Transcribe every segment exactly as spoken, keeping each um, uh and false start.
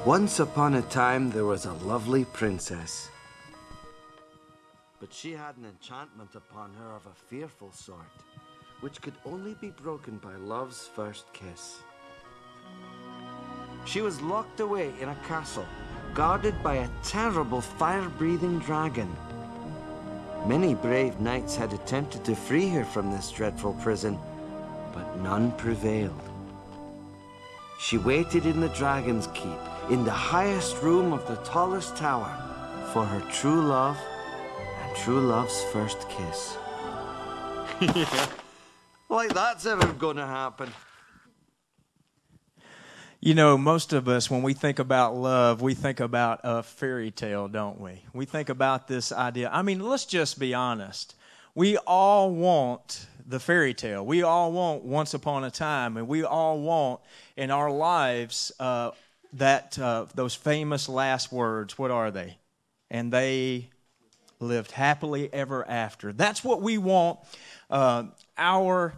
Once upon a time, there was a lovely princess. But she had an enchantment upon her of a fearful sort, which could only be broken by love's first kiss. She was locked away in a castle, guarded by a terrible fire-breathing dragon. Many brave knights had attempted to free her from this dreadful prison, but none prevailed. She waited in the Dragon's Keep, in the highest room of the tallest tower, for her true love and true love's first kiss. Yeah, like that's ever gonna happen. You know, most of us, when we think about love, we think about a fairy tale, don't we? We think about this idea. I mean, let's just be honest. We all want the fairy tale. We all want once upon a time, and we all want in our lives uh, that uh, those famous last words. What are they? And they lived happily ever after. That's what we want uh, our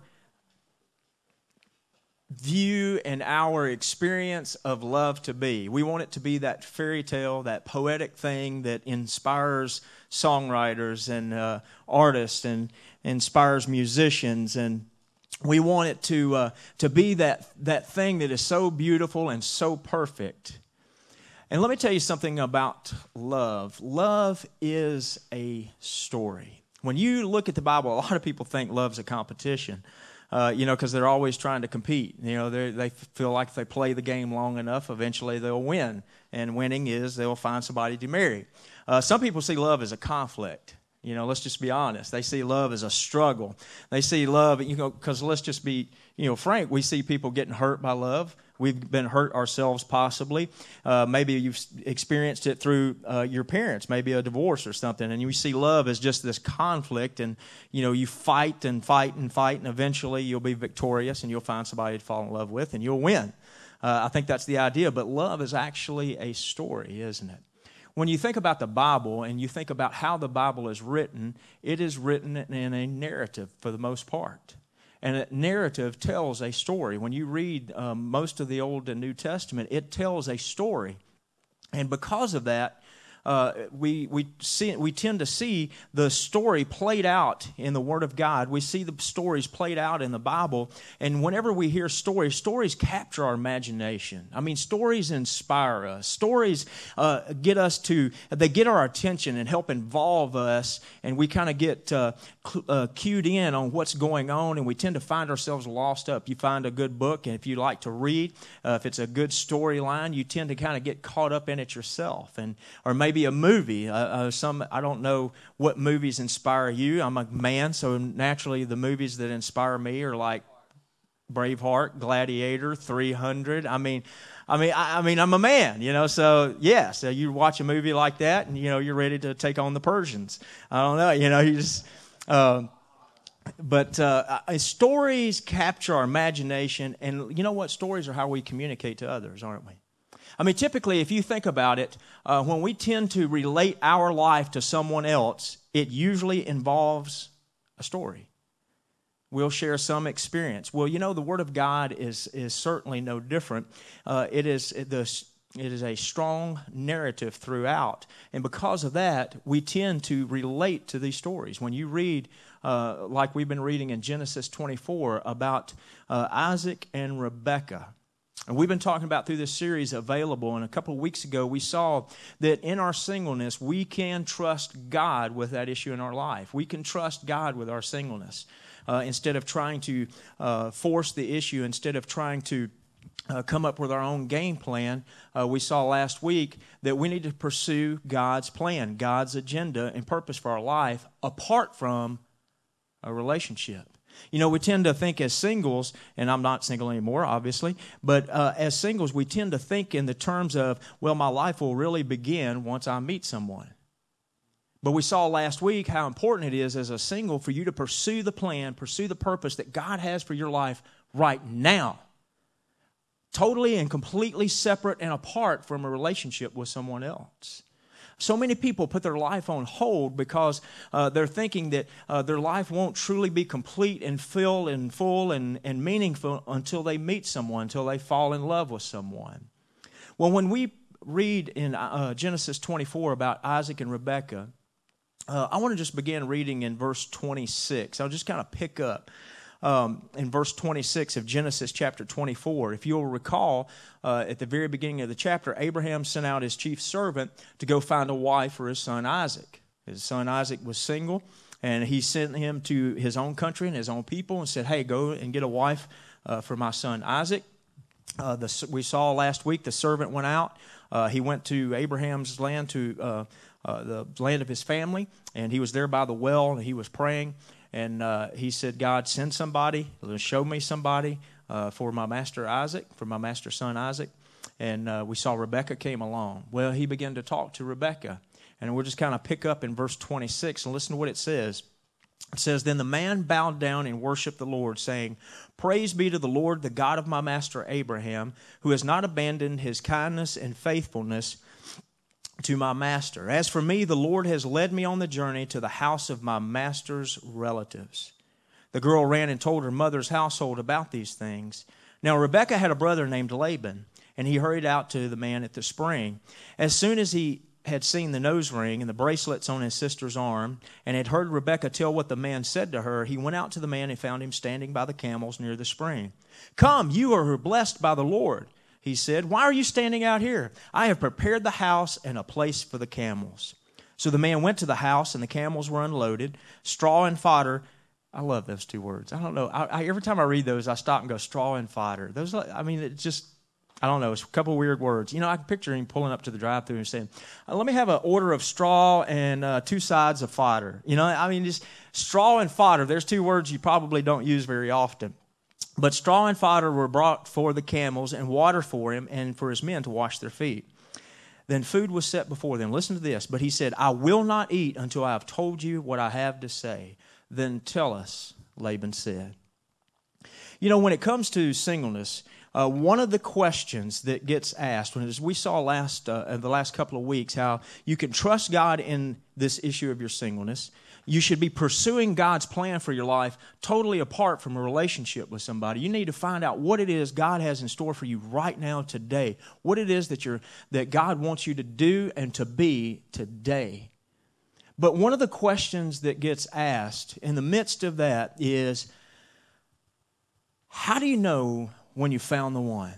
view and our experience of love to be. We want it to be that fairy tale, that poetic thing that inspires songwriters and uh, artists and inspires musicians, and we want it to uh, to be that that thing that is so beautiful and so perfect. And let me tell you something about love. Love is a story. When you look at the Bible, a lot of people think love's a competition. Uh, you know, because they're always trying to compete. You know, they feel like if they play the game long enough, eventually they'll win. And winning is they'll find somebody to marry. Uh, some people see love as a conflict. You know, let's just be honest. They see love as a struggle. They see love, you know, because let's just be, you know, frank. We see people getting hurt by love. We've been hurt ourselves possibly. Uh, maybe you've experienced it through uh, your parents, maybe a divorce or something, and you see love as just this conflict, and, you know, you fight and fight and fight, and eventually you'll be victorious and you'll find somebody to fall in love with and you'll win. Uh, I think that's the idea, but love is actually a story, isn't it? When you think about the Bible and you think about how the Bible is written, it is written in a narrative for the most part. And a narrative tells a story. When you read um, most of the Old and New Testament, it tells a story. And because of that, uh, we we see we tend to see the story played out in the Word of God. We see the stories played out in the Bible. And whenever we hear stories, stories capture our imagination. I mean, stories inspire us. Stories uh, get us to, they get our attention and help involve us. And we kind of get uh, cl- uh, cued in on what's going on. And we tend to find ourselves lost up. You find a good book, and if you like to read, uh, if it's a good storyline, you tend to kind of get caught up in it yourself. And or maybe a movie. Uh, uh, some I don't know what movies inspire you. I'm a man, so naturally the movies that inspire me are like Braveheart, Gladiator, three hundred. I mean, I mean, I, I mean, I'm a man, you know. So yeah, so you watch a movie like that, and you know you're ready to take on the Persians. I don't know, you know, you just. Uh, But uh, stories capture our imagination, and you know what? Stories are how we communicate to others, aren't we? I mean, typically, if you think about it, uh, when we tend to relate our life to someone else, it usually involves a story. We'll share some experience. Well, you know, the Word of God is is certainly no different. Uh, it is the it is a strong narrative throughout, and because of that, we tend to relate to these stories. When you read, uh, like we've been reading in Genesis twenty-four about uh, Isaac and Rebekah. And we've been talking about through this series Available, and a couple of weeks ago we saw that in our singleness we can trust God with that issue in our life. We can trust God with our singleness uh, instead of trying to uh, force the issue, instead of trying to uh, come up with our own game plan. Uh, we saw last week that we need to pursue God's plan, God's agenda and purpose for our life apart from a relationship. You know, we tend to think as singles, and I'm not single anymore, obviously, but uh, as singles, we tend to think in the terms of, well, my life will really begin once I meet someone. But we saw last week how important it is as a single for you to pursue the plan, pursue the purpose that God has for your life right now. Totally and completely separate and apart from a relationship with someone else. So many people put their life on hold because uh, they're thinking that uh, their life won't truly be complete and filled and full and, and meaningful until they meet someone, until they fall in love with someone. Well, when we read in uh, Genesis twenty-four about Isaac and Rebekah, uh, I want to just begin reading in verse twenty-six. I'll just kind of pick up um, in verse twenty-six of Genesis chapter twenty-four. If you'll recall, uh, at the very beginning of the chapter, Abraham sent out his chief servant to go find a wife for his son Isaac. His son Isaac was single, and he sent him to his own country and his own people and said, hey, go and get a wife uh, for my son Isaac. Uh, the, we saw last week the servant went out. Uh, he went to Abraham's land, to uh, uh, the land of his family, and he was there by the well, and he was praying. And uh, he said, God, send somebody, show me somebody uh, for my master Isaac, for my master's son Isaac. And uh, we saw Rebekah came along. Well, he began to talk to Rebekah. And we'll just kind of pick up in verse twenty-six and listen to what it says. It says, then the man bowed down and worshiped the Lord, saying, praise be to the Lord, the God of my master Abraham, who has not abandoned his kindness and faithfulness to my master. As for me, the Lord has led me on the journey to the house of my master's relatives. The girl ran and told her mother's household about these things. Now Rebekah had a brother named Laban, and he hurried out to the man at the spring. As soon as he had seen the nose ring and the bracelets on his sister's arm, and had heard Rebekah tell what the man said to her, he went out to the man and found him standing by the camels near the spring. Come, you are blessed by the Lord, he said. Why are you standing out here? I have prepared the house and a place for the camels. So the man went to the house, and the camels were unloaded. Straw and fodder. I love those two words. I don't know. I, I, every time I read those, I stop and go, straw and fodder. Those, I mean, it just... I don't know, it's a couple of weird words. You know, I can picture him pulling up to the drive-thru and saying, let me have an order of straw and uh, two sides of fodder. You know, I mean, just straw and fodder, there's two words you probably don't use very often. But straw and fodder were brought for the camels, and water for him and for his men to wash their feet. Then food was set before them. Listen to this. But he said, I will not eat until I have told you what I have to say. Then tell us, Laban said. You know, when it comes to singleness, Uh, one of the questions that gets asked, when as we saw last uh, the last couple of weeks, how you can trust God in this issue of your singleness. You should be pursuing God's plan for your life totally apart from a relationship with somebody. You need to find out what it is God has in store for you right now, today. What it is that you're that God wants you to do and to be today. But one of the questions that gets asked in the midst of that is, how do you know when you found the one?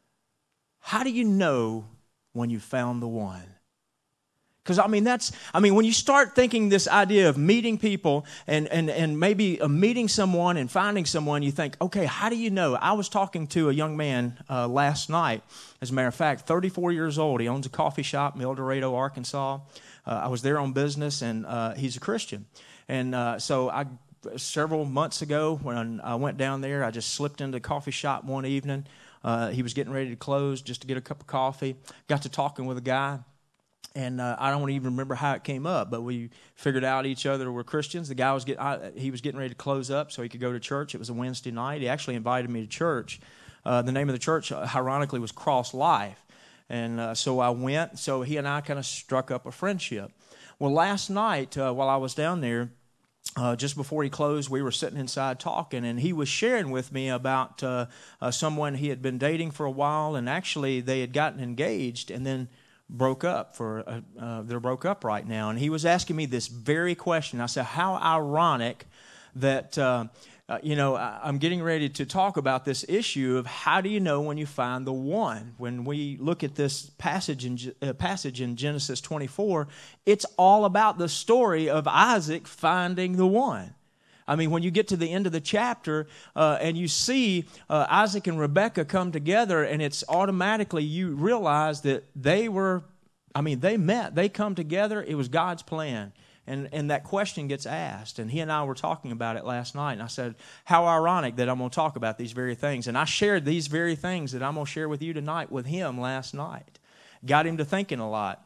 How do you know when you found the one? Because, I mean, that's, I mean, when you start thinking this idea of meeting people and, and, and maybe uh, meeting someone and finding someone, you think, okay, how do you know? I was talking to a young man uh, last night, as a matter of fact, thirty-four years old. He owns a coffee shop in El Dorado, Arkansas. Uh, I was there on business, and uh, he's a Christian. And uh, so I... Several months ago, when I went down there, I just slipped into the coffee shop one evening. Uh, he was getting ready to close just to get a cup of coffee. Got to talking with a guy, and uh, I don't even remember how it came up, but we figured out each other were Christians. The guy was get, I, he was getting ready to close up so he could go to church. It was a Wednesday night. He actually invited me to church. Uh, the name of the church, uh, ironically, was Cross Life, and uh, so I went. So he and I kind of struck up a friendship. Well, last night uh, while I was down there, Uh, just before he closed, we were sitting inside talking, and he was sharing with me about uh, uh, someone he had been dating for a while, and actually they had gotten engaged and then broke up. For uh, uh, they're broke up right now, and he was asking me this very question. I said, "How ironic that uh, uh, you know I'm getting ready to talk about this issue of how do you know when you find the one?" When we look at this passage in uh, passage in Genesis twenty-four, it's all about the story of Isaac finding the one. I mean, when you get to the end of the chapter uh, and you see uh, Isaac and Rebekah come together, and it's automatically you realize that they were, I mean, they met, they come together. It was God's plan. And and that question gets asked. And he and I were talking about it last night. And I said, how ironic that I'm going to talk about these very things. And I shared these very things that I'm going to share with you tonight with him last night. Got him to thinking a lot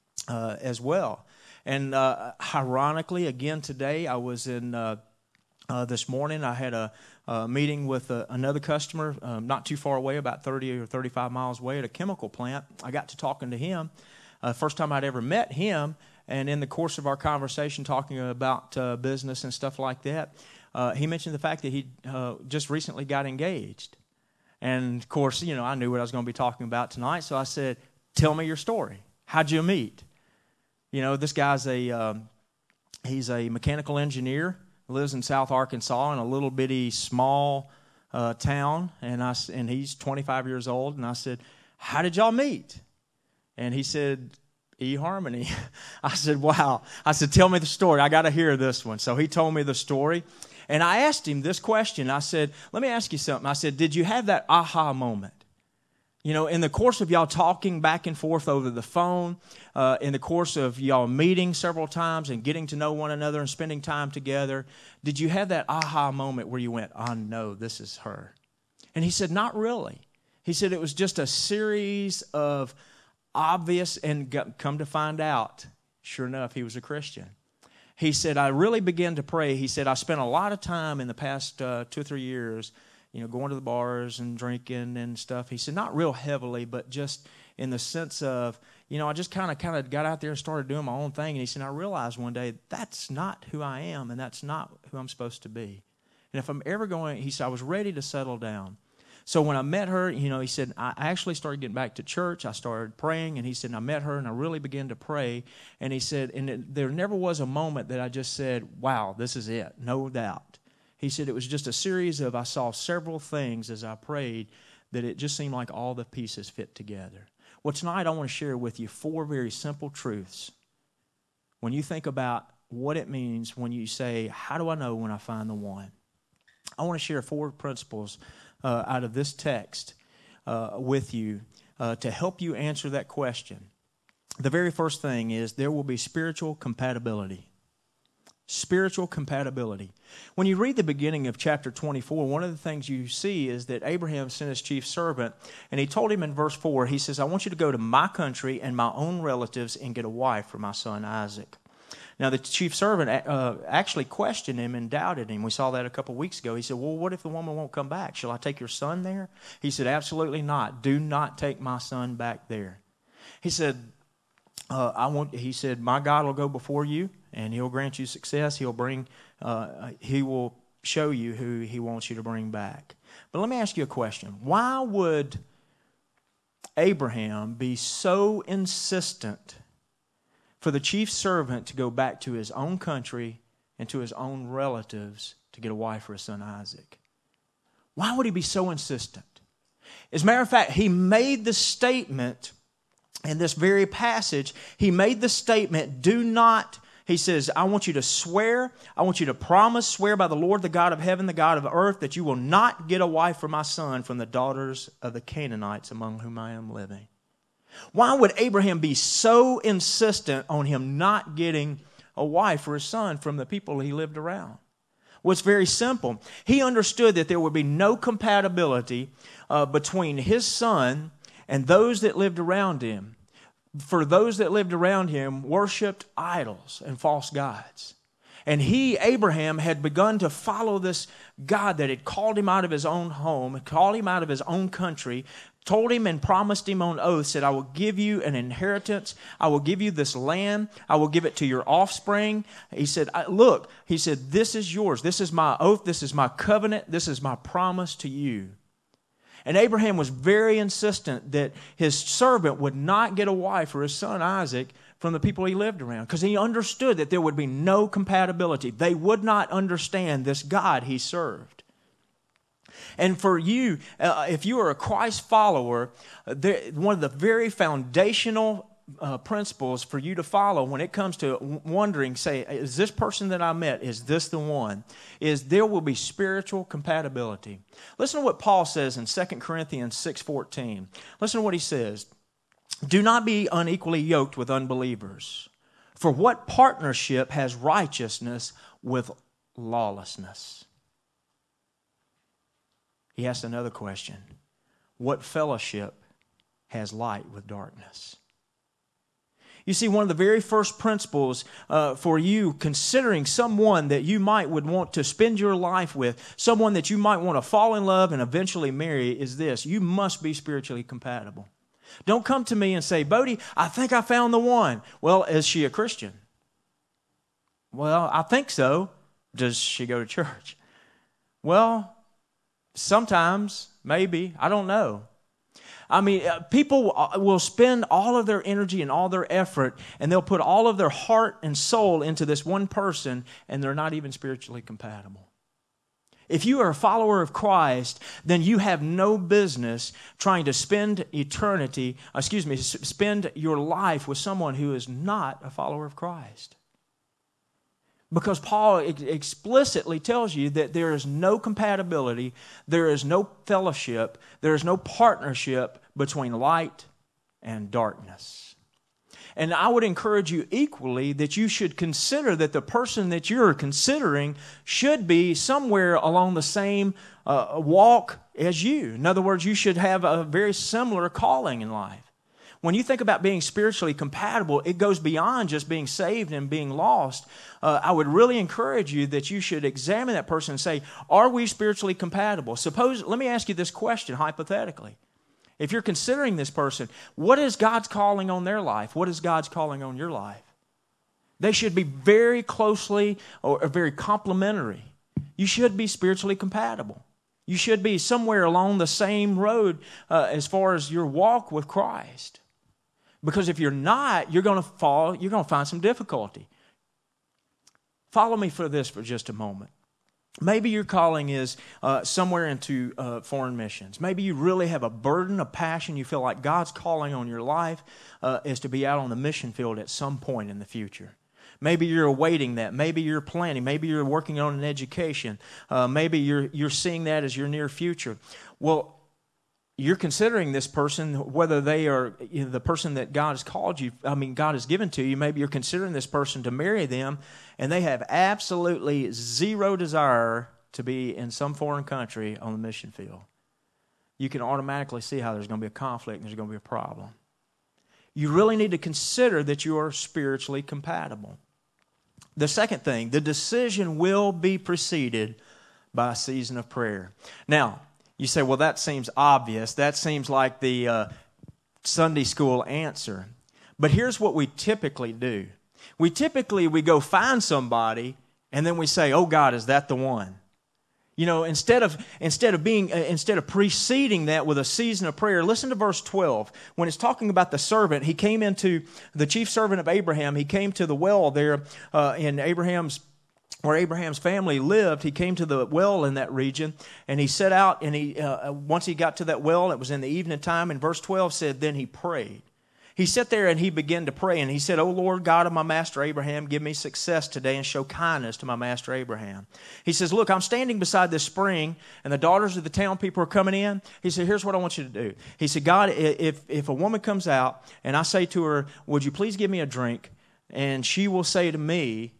uh, as well. And uh, ironically, again today, I was in, uh, uh, this morning, I had a, a meeting with uh, another customer um, not too far away, about thirty or thirty-five miles away at a chemical plant. I got to talking to him. Uh, first time I'd ever met him. And in the course of our conversation, talking about uh, business and stuff like that, uh, he mentioned the fact that he uh, just recently got engaged. And, of course, you know, I knew what I was going to be talking about tonight. So I said, tell me your story. How'd you meet? You know, this guy's a, um, he's a mechanical engineer, lives in South Arkansas in a little bitty small uh, town, and I, and he's twenty-five years old, and I said, how did y'all meet? And he said, eHarmony. I said, wow. I said, tell me the story. I got to hear this one. So he told me the story. And I asked him this question. I said, let me ask you something. I said, did you have that aha moment? You know, in the course of y'all talking back and forth over the phone, uh, in the course of y'all meeting several times and getting to know one another and spending time together, did you have that aha moment where you went, oh, no, this is her? And he said, not really. He said it was just a series of obvious, and got, come to find out, sure enough, he was a Christian. He said, I really began to pray. He said, I spent a lot of time in the past uh, two or three years, you know, going to the bars and drinking and stuff. He said, not real heavily, but just in the sense of, you know, I just kind of kind of got out there and started doing my own thing. And he said, I realized one day, that's not who I am, and that's not who I'm supposed to be. And if I'm ever going, he said, I was ready to settle down. So when I met her, you know, he said, I actually started getting back to church. I started praying, and he said, and I met her, and I really began to pray. And he said, and it, there never was a moment that I just said, wow, this is it, no doubt. He said it was just a series of, I saw several things as I prayed that it just seemed like all the pieces fit together. Well, tonight I want to share with you four very simple truths. When you think about what it means when you say, how do I know when I find the one? I want to share four principles Uh, out of this text uh, with you uh, to help you answer that question. The very first thing is there will be spiritual compatibility. Spiritual compatibility. When you read the beginning of chapter twenty-four, one of the things you see is that Abraham sent his chief servant, and he told him in verse four, he says, I want you to go to my country and my own relatives and get a wife for my son Isaac. Now, the chief servant uh, actually questioned him and doubted him. We saw that a couple weeks ago. He said, well, what if the woman won't come back? Shall I take your son there? He said, absolutely not. Do not take my son back there. He said, uh, I want. He said, my God will go before you, and he'll grant you success. He'll bring. Uh, he will show you who he wants you to bring back. But let me ask you a question. Why would Abraham be so insistent for the chief servant to go back to his own country and to his own relatives to get a wife for his son Isaac? Why would he be so insistent? As a matter of fact, he made the statement in this very passage, he made the statement, do not, he says, I want you to swear, I want you to promise, swear by the Lord, the God of heaven, the God of earth, that you will not get a wife for my son from the daughters of the Canaanites among whom I am living. Why would Abraham be so insistent on him not getting a wife for his son from the people he lived around? Well, it's very simple. He understood that there would be no compatibility uh, between his son and those that lived around him. For those that lived around him worshipped idols and false gods. And he, Abraham, had begun to follow this God that had called him out of his own home, called him out of his own country, told him and promised him on oath, said, I will give you an inheritance. I will give you this land. I will give it to your offspring. He said, look, he said, this is yours. This is my oath. This is my covenant. This is my promise to you. And Abraham was very insistent that his servant would not get a wife for his son Isaac from the people he lived around, because he understood that there would be no compatibility. They would not understand this God he served. And for you, uh, if you are a Christ follower, there, one of the very foundational uh, principles for you to follow when it comes to wondering, say, is this person that I met, is this the one? Is there will be spiritual compatibility. Listen to what Paul says in Second Corinthians six fourteen. Listen to what he says. Do not be unequally yoked with unbelievers. For what partnership has righteousness with lawlessness? He asked another question. What fellowship has light with darkness? You see, one of the very first principles uh, for you considering someone that you might would want to spend your life with, someone that you might want to fall in love and eventually marry, is this. You must be spiritually compatible. Don't come to me and say, Bodie, I think I found the one. Well, is she a Christian? Well, I think so. Does she go to church? Well, sometimes, maybe, I don't know. I mean, uh, people will spend all of their energy and all their effort, and they'll put all of their heart and soul into this one person, and they're not even spiritually compatible. If you are a follower of Christ, then you have no business trying to spend eternity, excuse me, spend your life with someone who is not a follower of Christ. Because Paul explicitly tells you that there is no compatibility, there is no fellowship, there is no partnership between light and darkness. And I would encourage you equally that you should consider that the person that you're considering should be somewhere along the same uh, walk as you. In other words, you should have a very similar calling in life. When you think about being spiritually compatible, it goes beyond just being saved and being lost. Uh, I would really encourage you that you should examine that person and say, are we spiritually compatible? Suppose, let me ask you this question hypothetically. If you're considering this person, what is God's calling on their life? What is God's calling on your life? They should be very closely or very complementary. You should be spiritually compatible. You should be somewhere along the same road uh, as far as your walk with Christ. Because if you're not, you're going to fall, you're going to find some difficulty. Follow me for this for just a moment. Maybe your calling is uh, somewhere into uh, foreign missions. Maybe you really have a burden, a passion. You feel like God's calling on your life uh, is to be out on the mission field at some point in the future. Maybe you're awaiting that. Maybe you're planning. Maybe you're working on an education. Uh, maybe you're you're seeing that as your near future. Well, you're considering this person, whether they are you know, the person that God has called you, I mean, God has given to you. Maybe you're considering this person to marry them, and they have absolutely zero desire to be in some foreign country on the mission field. You can automatically see how there's going to be a conflict and there's going to be a problem. You really need to consider that you are spiritually compatible. The second thing, the decision will be preceded by a season of prayer. Now, you say, well, that seems obvious. That seems like the uh, Sunday school answer. But here's what we typically do. We typically, we go find somebody, and then we say, oh, God, is that the one? You know, instead of instead of being uh, instead of preceding that with a season of prayer, listen to verse twelve. When it's talking about the servant, he came into, the chief servant of Abraham, he came to the well there uh, in Abraham's where Abraham's family lived. He came to the well in that region, and he set out, and he uh, once he got to that well, it was in the evening time, and verse twelve said, then he prayed. He sat there and he began to pray, and he said, O Lord God of my master Abraham, give me success today and show kindness to my master Abraham. He says, look, I'm standing beside this spring, and the daughters of the town people are coming in. He said, here's what I want you to do. He said, God, if, if a woman comes out, and I say to her, would you please give me a drink? And she will say to me,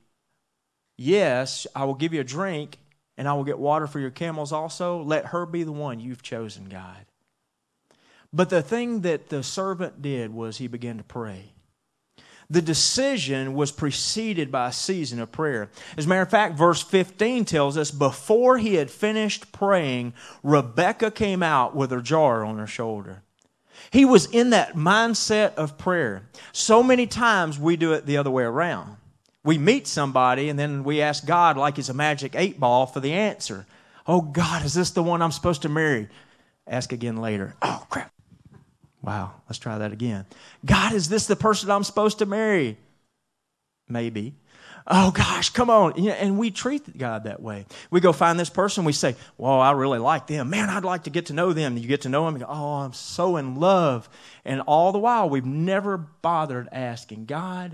yes, I will give you a drink, and I will get water for your camels also. Let her be the one you've chosen, God. But the thing that the servant did was he began to pray. The decision was preceded by a season of prayer. As a matter of fact, verse fifteen tells us, before he had finished praying, Rebekah came out with her jar on her shoulder. He was in that mindset of prayer. So many times we do it the other way around. We meet somebody and then we ask God like he's a magic eight ball for the answer. Oh God, is this the one I'm supposed to marry? Ask again later. Oh crap. Wow, let's try that again. God, is this the person I'm supposed to marry? Maybe. Oh gosh, come on. And we treat God that way. We go find this person, we say, well, I really like them. Man, I'd like to get to know them. You get to know them, and go, oh, I'm so in love. And all the while, we've never bothered asking, God,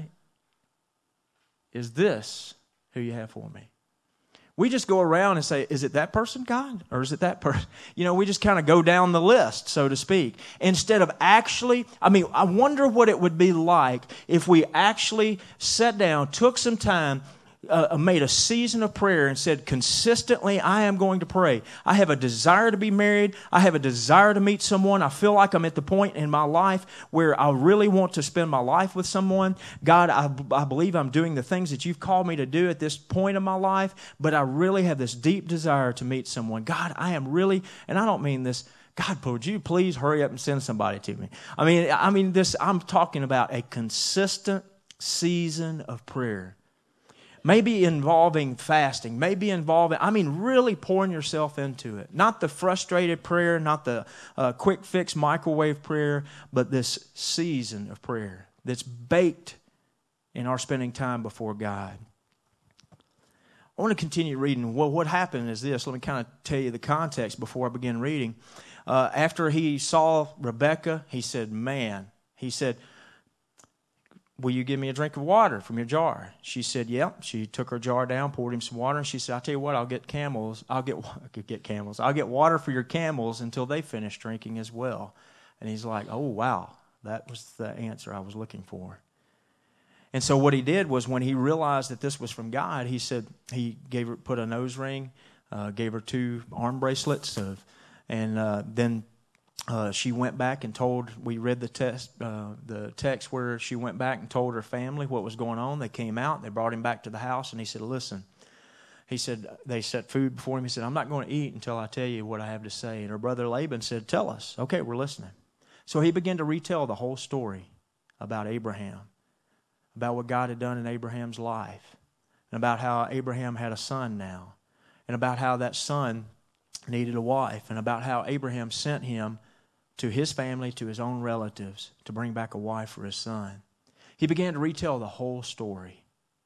is this who you have for me? We just go around and say, is it that person, God? Or is it that person? You know, we just kind of go down the list, so to speak. Instead of actually, I mean, I wonder what it would be like if we actually sat down, took some time, uh, made a season of prayer and said, consistently, I am going to pray. I have a desire to be married. I have a desire to meet someone. I feel like I'm at the point in my life where I really want to spend my life with someone. God, I, I believe I'm doing the things that you've called me to do at this point in my life, but I really have this deep desire to meet someone. God, I am really, and I don't mean this, God, would you please hurry up and send somebody to me? I mean, I mean this, I'm talking about a consistent season of prayer. Maybe involving fasting, maybe involving, I mean, really pouring yourself into it. Not the frustrated prayer, not the uh, quick fix microwave prayer, but this season of prayer that's baked in our spending time before God. I want to continue reading. Well, what happened is this. Let me kind of tell you the context before I begin reading. Uh, after he saw Rebekah, he said, man, he said, will you give me a drink of water from your jar? She said, yep. She took her jar down, poured him some water, and she said, I'll tell you what, I'll get camels. I'll get, I could get camels. I'll get water for your camels until they finish drinking as well. And he's like, oh, wow, that was the answer I was looking for. And so what he did was when he realized that this was from God, he said, he gave her, put a nose ring, uh, gave her two arm bracelets, of, and uh, then Uh, she went back and told, we read the text, uh, the text where she went back and told her family what was going on. They came out, they brought him back to the house, and he said, listen, he said, they set food before him. He said, I'm not going to eat until I tell you what I have to say. And her brother Laban said, tell us. Okay, we're listening. So he began to retell the whole story about Abraham, about what God had done in Abraham's life, and about how Abraham had a son now, and about how that son needed a wife, and about how Abraham sent him to his family, to his own relatives, to bring back a wife for his son. He began to retell the whole story.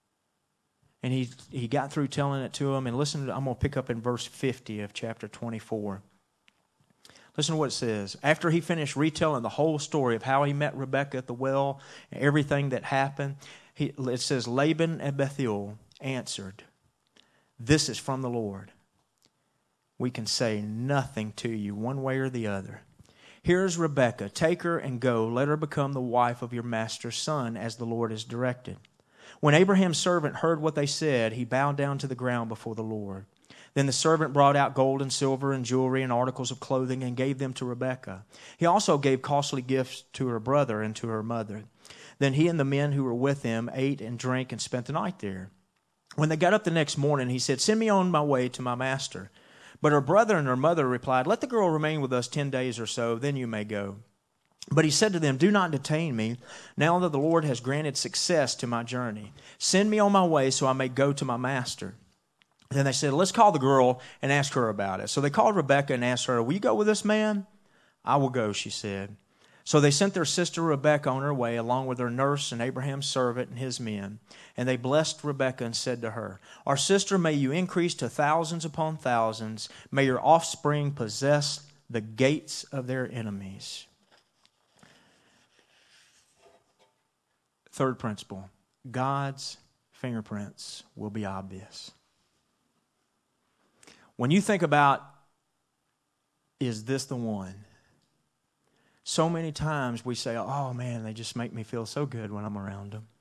And he he got through telling it to him. And listen, I'm going to pick up in verse fifty of chapter twenty-four. Listen to what it says. After he finished retelling the whole story of how he met Rebekah at the well and everything that happened, he, it says, Laban and Bethuel answered, this is from the Lord. We can say nothing to you one way or the other. Here is Rebekah. Take her and go. Let her become the wife of your master's son, as the Lord has directed. When Abraham's servant heard what they said, he bowed down to the ground before the Lord. Then the servant brought out gold and silver and jewelry and articles of clothing and gave them to Rebekah. He also gave costly gifts to her brother and to her mother. Then he and the men who were with him ate and drank and spent the night there. When they got up the next morning, he said, send me on my way to my master. But her brother and her mother replied, let the girl remain with us ten days or so, then you may go. But he said to them, do not detain me, now that the Lord has granted success to my journey. Send me on my way so I may go to my master. Then they said, let's call the girl and ask her about it. So they called Rebekah and asked her, will you go with this man? I will go, she said. So they sent their sister Rebekah on her way, along with her nurse and Abraham's servant and his men. And they blessed Rebekah and said to her, our sister, may you increase to thousands upon thousands. May your offspring possess the gates of their enemies. Third principle, God's fingerprints will be obvious. When you think about, is this the one? So many times we say, oh man, they just make me feel so good when I'm around them.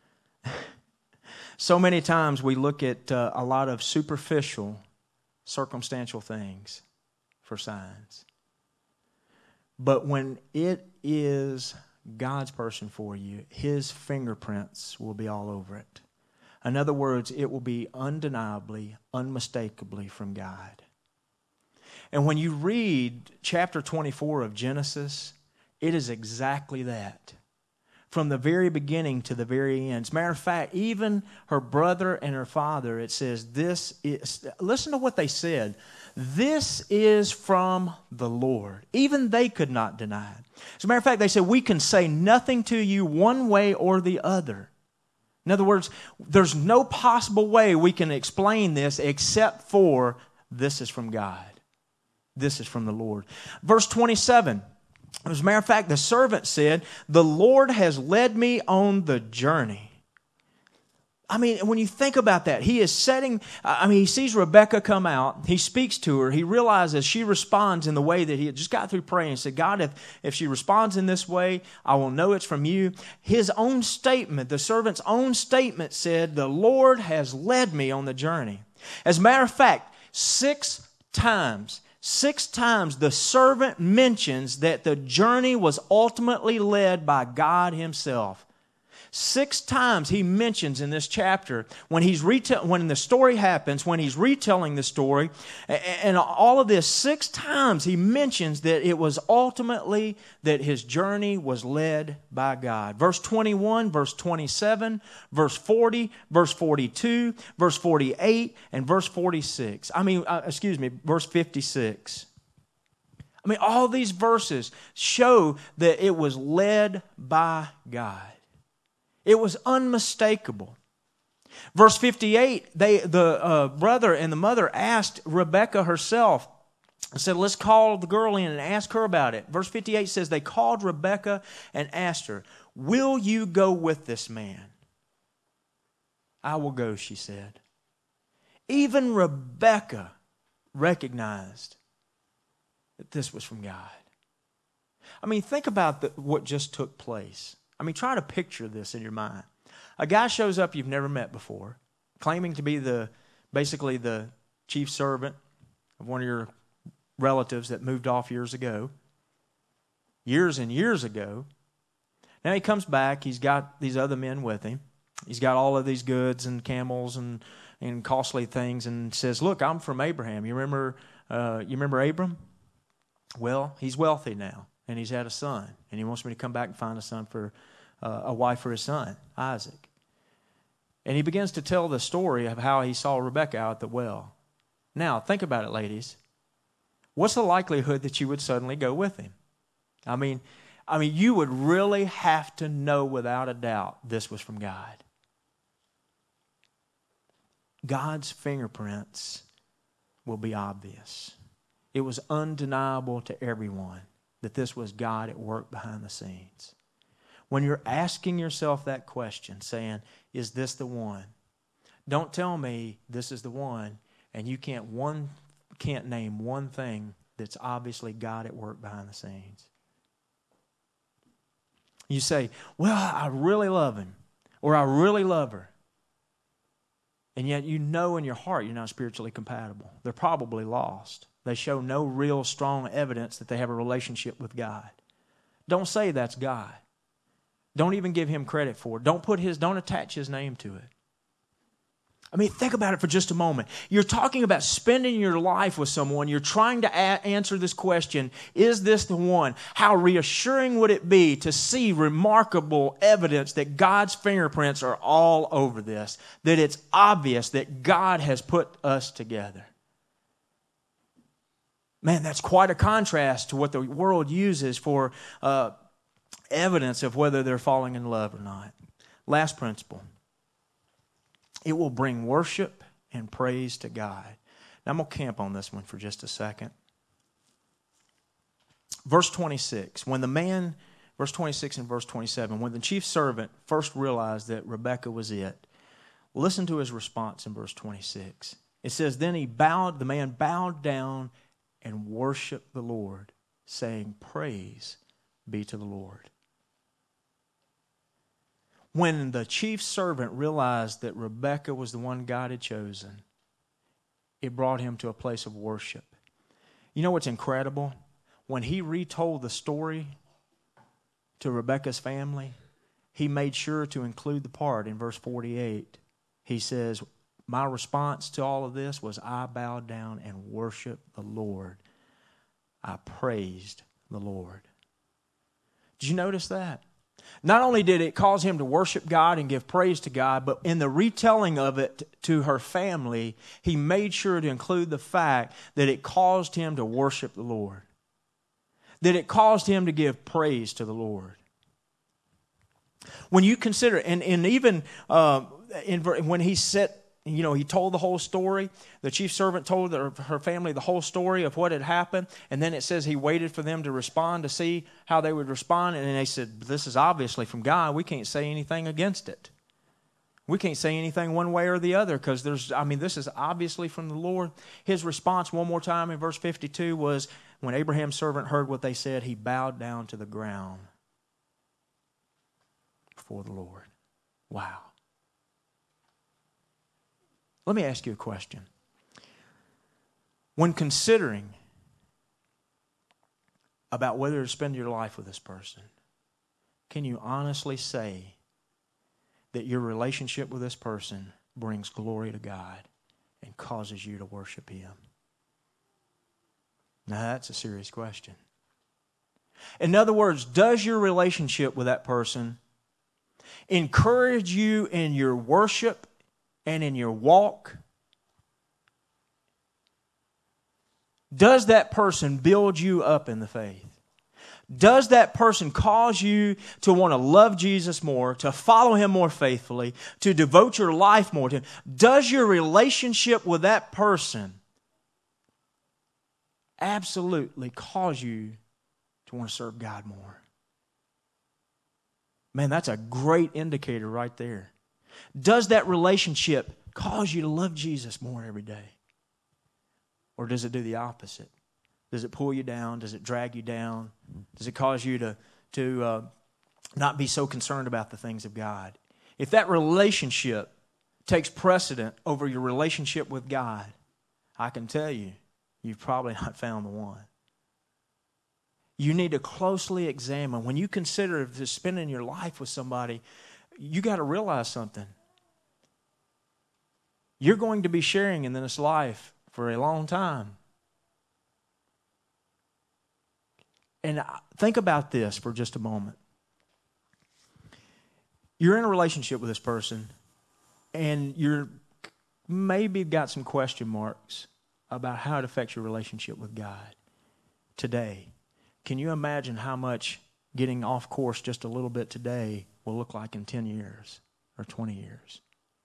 So many times we look at uh, a lot of superficial, circumstantial things for signs. But when it is God's person for you, His fingerprints will be all over it. In other words, it will be undeniably, unmistakably from God. And when you read chapter twenty-four of Genesis, it is exactly that. From the very beginning to the very end. As a matter of fact, even her brother and her father, it says, this is, listen to what they said. This is from the Lord. Even they could not deny it. As a matter of fact, they said, we can say nothing to you one way or the other. In other words, there's no possible way we can explain this except for this is from God. This is from the Lord. Verse twenty-seven. As a matter of fact, the servant said, the Lord has led me on the journey. I mean, when you think about that, he is setting, I mean, he sees Rebekah come out. He speaks to her. He realizes she responds in the way that he had just got through praying. He said, God, if, if she responds in this way, I will know it's from you. His own statement, the servant's own statement said, the Lord has led me on the journey. As a matter of fact, six times Six times the servant mentions that the journey was ultimately led by God Himself. Six times he mentions in this chapter, when he's retell, when the story happens, when he's retelling the story, and all of this, six times he mentions that it was ultimately that his journey was led by God. Verse twenty-one, verse twenty-seven, verse forty, verse forty-two, verse forty-eight, and verse forty-six. I mean, uh, excuse me, verse fifty-six. I mean, all these verses show that it was led by God. It was unmistakable. Verse fifty-eight, they, the uh, brother and the mother asked Rebekah herself and said, let's call the girl in and ask her about it. Verse fifty-eight says, they called Rebekah and asked her, will you go with this man? I will go, she said. Even Rebekah recognized that this was from God. I mean, think about the, what just took place. I mean, try to picture this in your mind. A guy shows up you've never met before, claiming to be the basically the chief servant of one of your relatives that moved off years ago. Years and years ago. Now he comes back. He's got these other men with him. He's got all of these goods and camels and, and costly things, and says, look, I'm from Abraham. You remember, uh, you remember Abram? Well, he's wealthy now. And he's had a son, and he wants me to come back and find a son for uh, a wife for his son, Isaac. And he begins to tell the story of how he saw Rebekah out at the well. Now, think about it, ladies. What's the likelihood that you would suddenly go with him? I mean, I mean, you would really have to know without a doubt this was from God. God's fingerprints will be obvious. It was undeniable to everyone that this was God at work behind the scenes. When you're asking yourself that question, saying, is this the one? Don't tell me this is the one, and you can't one can't name one thing that's obviously God at work behind the scenes. You say, well, I really love him, or I really love her. And yet you know in your heart you're not spiritually compatible. They're probably lost. They show no real strong evidence that they have a relationship with God. Don't say that's God. Don't even give him credit for it. Don't put his, don't attach his name to it. I mean, think about it for just a moment. You're talking about spending your life with someone. You're trying to a- answer this question, is this the one? How reassuring would it be to see remarkable evidence that God's fingerprints are all over this, that it's obvious that God has put us together? Man, that's quite a contrast to what the world uses for uh, evidence of whether they're falling in love or not. Last principle. It will bring worship and praise to God. Now, I'm going to camp on this one for just a second. Verse twenty-six. When the man, verse twenty-six and verse twenty-seven, when the chief servant first realized that Rebekah was it, listen to his response in verse twenty-six. It says, then he bowed, the man bowed down and worshiped the Lord, saying, praise be to the Lord. When the chief servant realized that Rebekah was the one God had chosen, it brought him to a place of worship. You know what's incredible? When he retold the story to Rebekah's family, he made sure to include the part in verse forty-eight. He says, my response to all of this was, I bowed down and worshiped the Lord. I praised the Lord. Did you notice that? Not only did it cause him to worship God and give praise to God, but in the retelling of it to her family, he made sure to include the fact that it caused him to worship the Lord. That it caused him to give praise to the Lord. When you consider, and, and even uh, in, when he set, you know, he told the whole story. The chief servant told her, her family the whole story of what had happened. And then it says he waited for them to respond to see how they would respond. And then they said, this is obviously from God. We can't say anything against it. We can't say anything one way or the other because there's, I mean, this is obviously from the Lord. His response one more time in verse fifty-two was, when Abraham's servant heard what they said, he bowed down to the ground before the Lord. Wow. Let me ask you a question. When considering about whether to spend your life with this person, can you honestly say that your relationship with this person brings glory to God and causes you to worship Him? Now, that's a serious question. In other words, does your relationship with that person encourage you in your worship and in your walk? Does that person build you up in the faith? Does that person cause you to want to love Jesus more, to follow Him more faithfully, to devote your life more to Him? Does your relationship with that person absolutely cause you to want to serve God more? Man, that's a great indicator right there. Does that relationship cause you to love Jesus more every day? Or does it do the opposite? Does it pull you down? Does it drag you down? Does it cause you to, to uh, not be so concerned about the things of God? If that relationship takes precedent over your relationship with God, I can tell you, you've probably not found the one. You need to closely examine. When you consider spending your life with somebody, you got to realize something. You're going to be sharing in this life for a long time. And think about this for just a moment. You're in a relationship with this person, and you're maybe got some question marks about how it affects your relationship with God today. Can you imagine how much getting off course just a little bit today will look like in ten years or twenty years?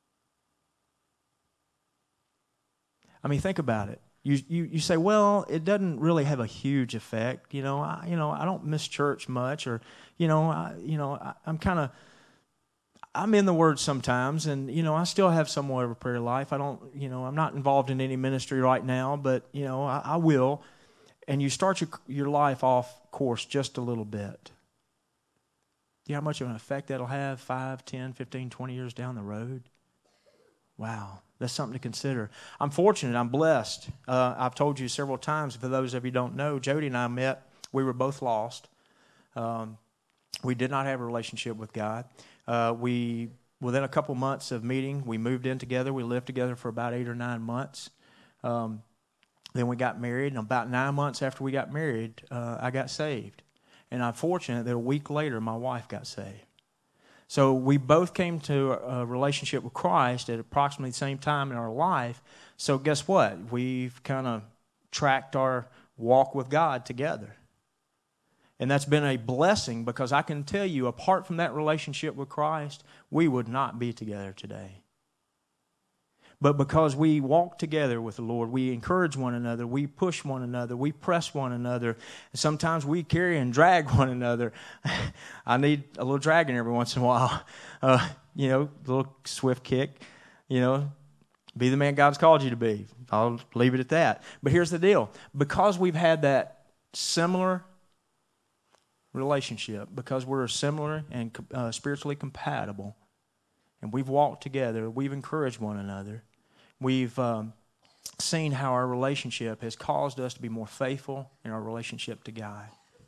I mean, think about it. You, you you say, well, it doesn't really have a huge effect. You know, I, you know, I don't miss church much, or you know, I, you know, I, I'm kind of, I'm in the Word sometimes, and you know, I still have somewhat of a prayer life. I don't, you know, I'm not involved in any ministry right now, but you know, I, I will. And you start your your life off course just a little bit. Do you know how much of an effect that'll have five, ten, fifteen, twenty years down the road? Wow. That's something to consider. I'm fortunate. I'm blessed. Uh, I've told you several times, for those of you who don't know, Jody and I met. We were both lost. Um, we did not have a relationship with God. Uh, we, within a couple months of meeting, we moved in together. We lived together for about eight or nine months. Um, then we got married, and about nine months after we got married, uh, I got saved. And I'm fortunate that a week later, my wife got saved. So we both came to a relationship with Christ at approximately the same time in our life. So guess what? We've kind of tracked our walk with God together. And that's been a blessing, because I can tell you, apart from that relationship with Christ, we would not be together today. But because we walk together with the Lord, we encourage one another, we push one another, we press one another. And sometimes we carry and drag one another. I need a little dragging every once in a while. Uh, you know, a little swift kick. You know, be the man God's called you to be. I'll leave it at that. But here's the deal. Because we've had that similar relationship, because we're similar and uh, spiritually compatible, and we've walked together, we've encouraged one another, we've um, seen how our relationship has caused us to be more faithful in our relationship to God.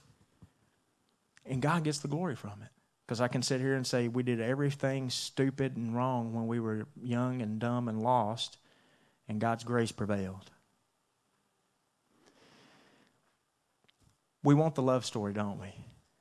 And God gets the glory from it. Because I can sit here and say we did everything stupid and wrong when we were young and dumb and lost, and God's grace prevailed. We want the love story, don't we?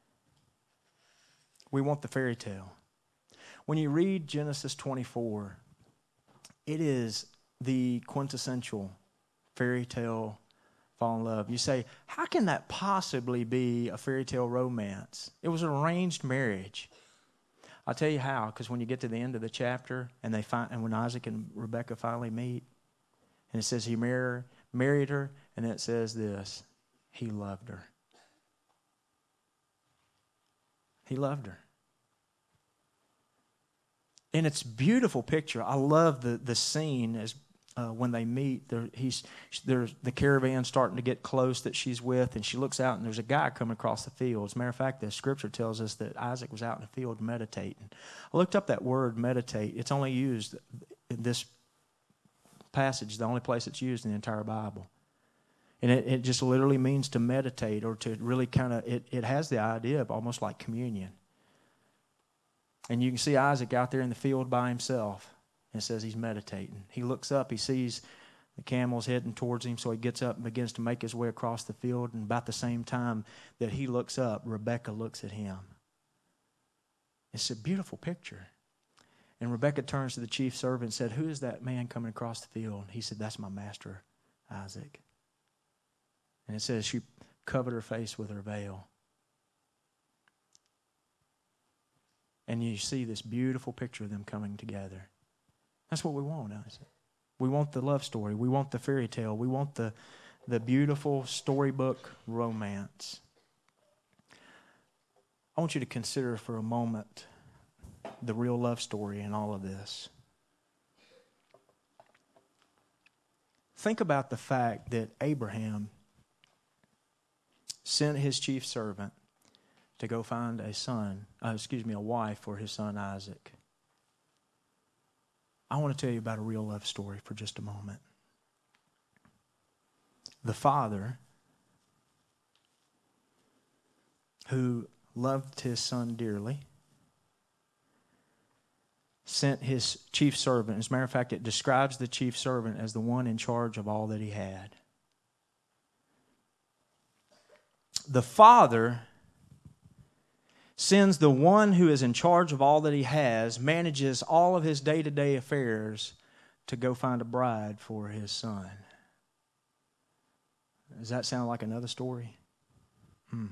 We want the fairy tale. When you read Genesis twenty-four, it is the quintessential fairy tale fall in love. You say, how can that possibly be a fairy tale romance? It was an arranged marriage. I'll tell you how, because when you get to the end of the chapter, and they find, and when Isaac and Rebekah finally meet, and it says he married, married her, and then it says this, he loved her. He loved her. And it's a beautiful picture. I love the, the scene as uh, when they meet. There, he's, there's the caravan starting to get close that she's with, and she looks out, and there's a guy coming across the field. As a matter of fact, the scripture tells us that Isaac was out in the field meditating. I looked up that word, meditate. It's only used in this passage, the only place it's used in the entire Bible. And it, it just literally means to meditate, or to really kind of, it, it has the idea of almost like communion. And you can see Isaac out there in the field by himself. And it says he's meditating. He looks up, he sees the camels heading towards him, so he gets up and begins to make his way across the field. And about the same time that he looks up, Rebekah looks at him. It's a beautiful picture. And Rebekah turns to the chief servant and said, "Who is that man coming across the field?" He said, "That's my master, Isaac." And it says she covered her face with her veil. And you see this beautiful picture of them coming together. That's what we want, Isaac. We want the love story. We want the fairy tale. We want the, the beautiful storybook romance. I want you to consider for a moment the real love story in all of this. Think about the fact that Abraham sent his chief servant to go find a son, uh, excuse me, a wife for his son Isaac. I want to tell you about a real love story for just a moment. The father who loved his son dearly sent his chief servant. As a matter of fact, it describes the chief servant as the one in charge of all that he had. The father sends the one who is in charge of all that he has, manages all of his day-to-day affairs, to go find a bride for his son. Does that sound like another story? Hmm.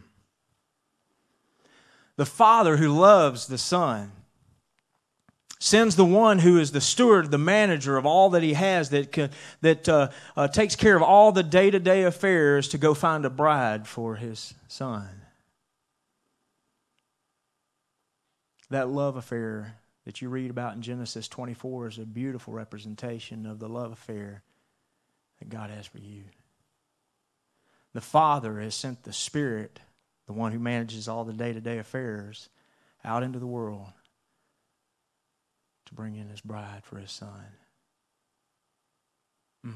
The father who loves the son sends the one who is the steward, the manager of all that he has, that can, that uh, uh, takes care of all the day-to-day affairs, to go find a bride for his son. That love affair that you read about in Genesis twenty-four is a beautiful representation of the love affair that God has for you. The Father has sent the Spirit, the one who manages all the day-to-day affairs, out into the world to bring in His bride for His Son. Mm.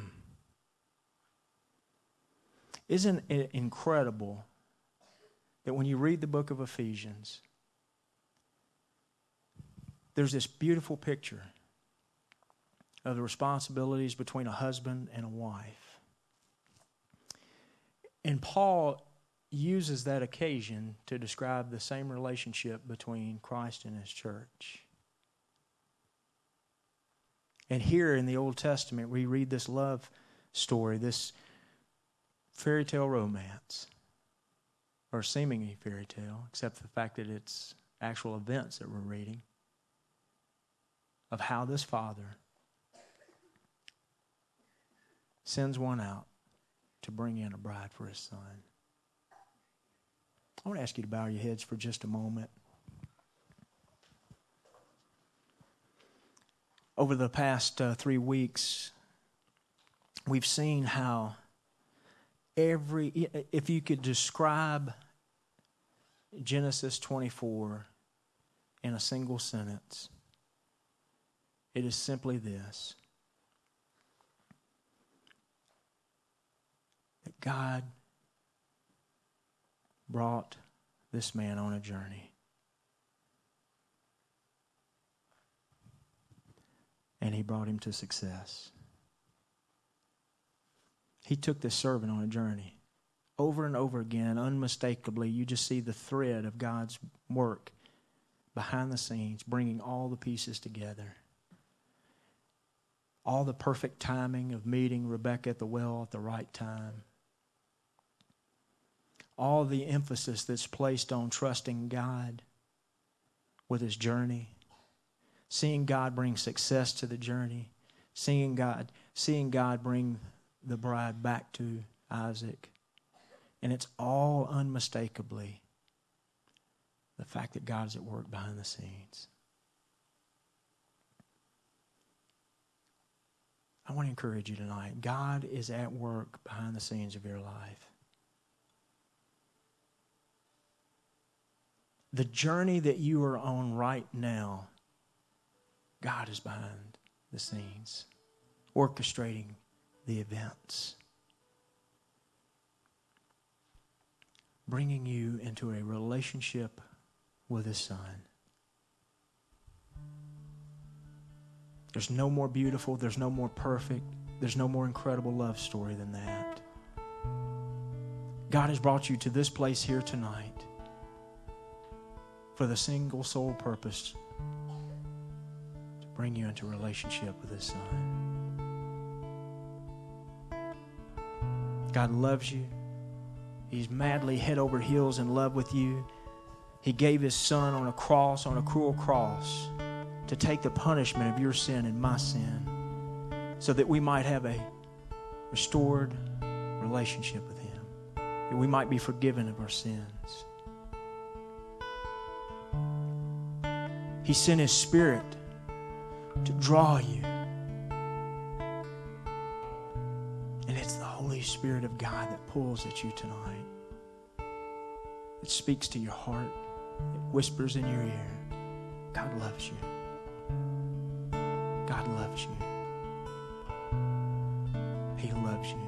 Isn't it incredible that when you read the book of Ephesians, there's this beautiful picture of the responsibilities between a husband and a wife. And Paul uses that occasion to describe the same relationship between Christ and His church. And here in the Old Testament, we read this love story, this fairy tale romance, or seemingly fairy tale, except for the fact that it's actual events that we're reading, of how this father sends one out to bring in a bride for his son. I want to ask you to bow your heads for just a moment. Over the past uh, three weeks, we've seen how every, if you could describe Genesis twenty-four in a single sentence, it is simply this: that God brought this man on a journey. And He brought him to success. He took this servant on a journey. Over and over again, unmistakably, you just see the thread of God's work behind the scenes, bringing all the pieces together. All the perfect timing of meeting Rebekah at the well at the right time. All the emphasis that's placed on trusting God with his journey. Seeing God bring success to the journey. Seeing God, seeing God bring the bride back to Isaac. And it's all unmistakably the fact that God is at work behind the scenes. I want to encourage you tonight. God is at work behind the scenes of your life. The journey that you are on right now, God is behind the scenes, orchestrating the events, bringing you into a relationship with His Son. There's no more beautiful, there's no more perfect, there's no more incredible love story than that. God has brought you to this place here tonight for the single sole purpose to bring you into a relationship with His Son. God loves you. He's madly head over heels in love with you. He gave His Son on a cross, on a cruel cross, to take the punishment of your sin and my sin so that we might have a restored relationship with Him, that we might be forgiven of our sins. He sent His Spirit to draw you. And it's the Holy Spirit of God that pulls at you tonight. It speaks to your heart. It whispers in your ear. God loves you. God loves you. He loves you.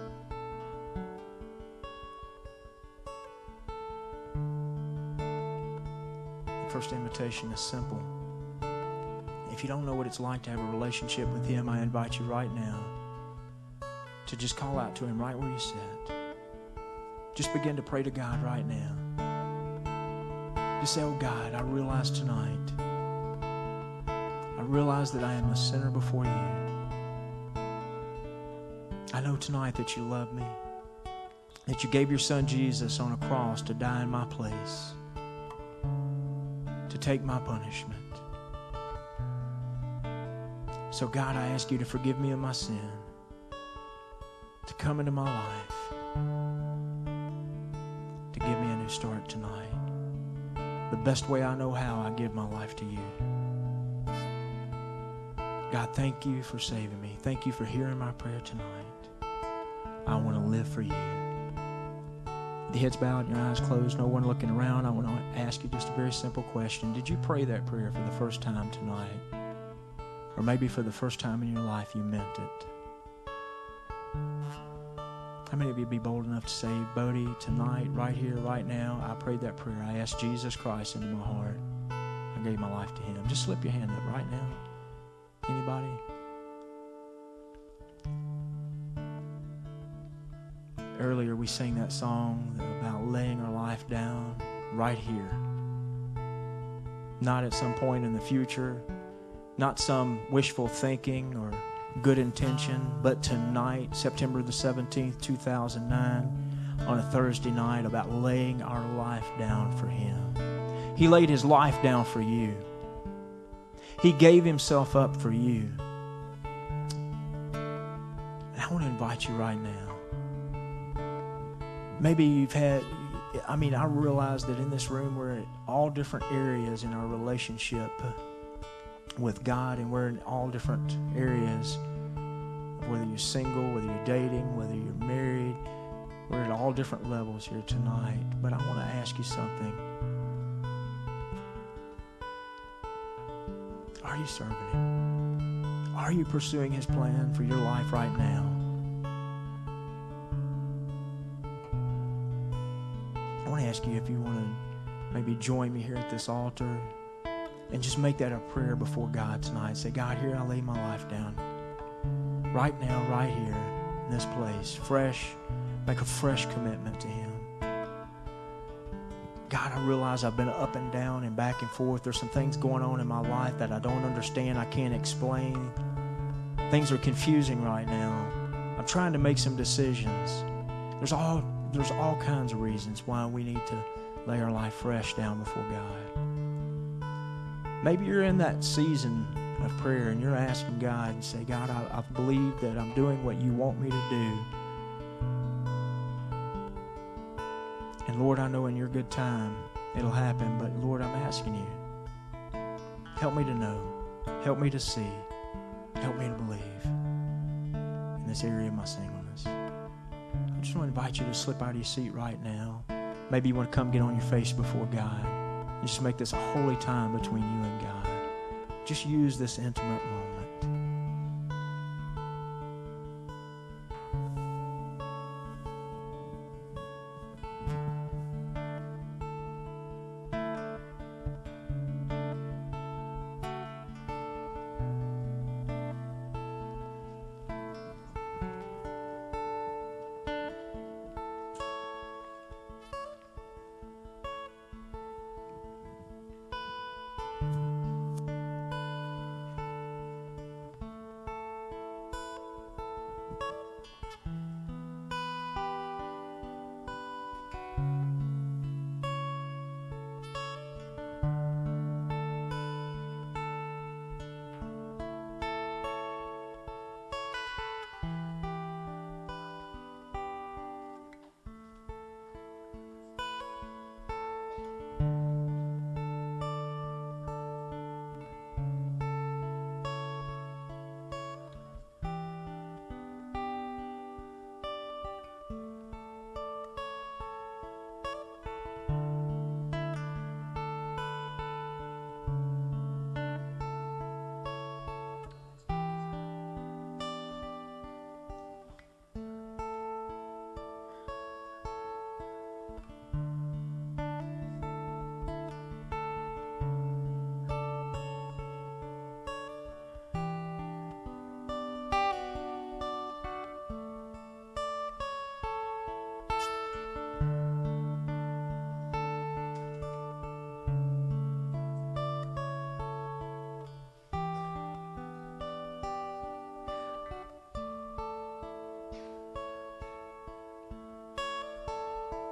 The first invitation is simple. If you don't know what it's like to have a relationship with Him, I invite you right now to just call out to Him right where you sit. Just begin to pray to God right now. Just say, oh God, I realize tonight, I realize that I am a sinner before you. I know tonight that you love me, that you gave your Son Jesus on a cross to die in my place, to take my punishment. So God, I ask you to forgive me of my sin, to come into my life, to give me a new start tonight. The best way I know how, I give my life to you. God, thank you for saving me. Thank you for hearing my prayer tonight. I want to live for you. The heads bowed and your eyes closed, no one looking around. I want to ask you just a very simple question. Did you pray that prayer for the first time tonight? Or maybe for the first time in your life you meant it? How many of you would be bold enough to say, Bodie, tonight, right here, right now, I prayed that prayer. I asked Jesus Christ into my heart. I gave my life to Him. Just slip your hand up right now. Anybody? Earlier we sang that song about laying our life down right here. Not at some point in the future, not some wishful thinking or good intention, but tonight, September the seventeenth, two thousand nine, on a Thursday night, about laying our life down for Him. He laid His life down for you. He gave Himself up for you. And I want to invite you right now. Maybe you've had, I mean, I realize that in this room we're at all different areas in our relationship with God, and we're in all different areas, whether you're single, whether you're dating, whether you're married. We're at all different levels here tonight. But I want to ask you something. Are you serving Him? Are you pursuing His plan for your life right now? I want to ask you if you want to maybe join me here at this altar and just make that a prayer before God tonight. Say, God, here I lay my life down. Right now, right here, in this place. Fresh. Make a fresh commitment to Him. God, I realize I've been up and down and back and forth. There's some things going on in my life that I don't understand. I can't explain. Things are confusing right now. I'm trying to make some decisions. There's all, there's all kinds of reasons why we need to lay our life fresh down before God. Maybe you're in that season of prayer and you're asking God and say, God, I, I believe that I'm doing what you want me to do. And Lord, I know in your good time it'll happen, but Lord, I'm asking you, help me to know, help me to see, help me to believe in this area of my singleness. I just want to invite you to slip out of your seat right now. Maybe you want to come get on your face before God and just make this a holy time between you and God. Just use this intimate moment.